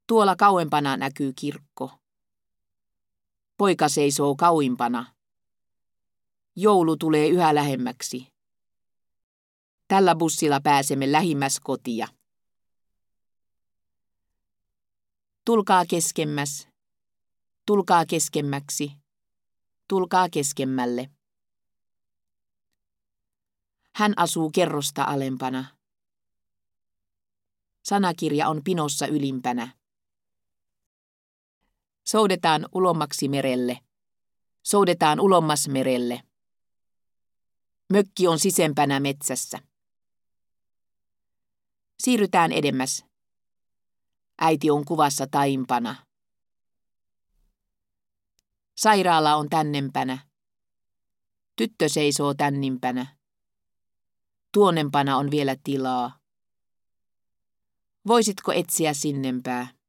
Tuolla kauempana näkyy kirkko. Poika seisoo kauimpana. Joulu tulee yhä lähemmäksi. Tällä bussilla pääsemme lähimmäs kotia. Tulkaa keskemmäs. Tulkaa keskemmäksi. Tulkaa keskemmälle. Hän asuu kerrosta alempana. Sanakirja on pinossa ylimpänä. Soudetaan ulommaksi merelle. Soudetaan ulommas merelle. Mökki on sisempänä metsässä. Siirrytään edemmäs. Äiti on kuvassa taimpana. Sairaala on tännempänä. Tyttö seisoo tännimpänä. Tuonnempana on vielä tilaa. Voisitko etsiä sinnempää?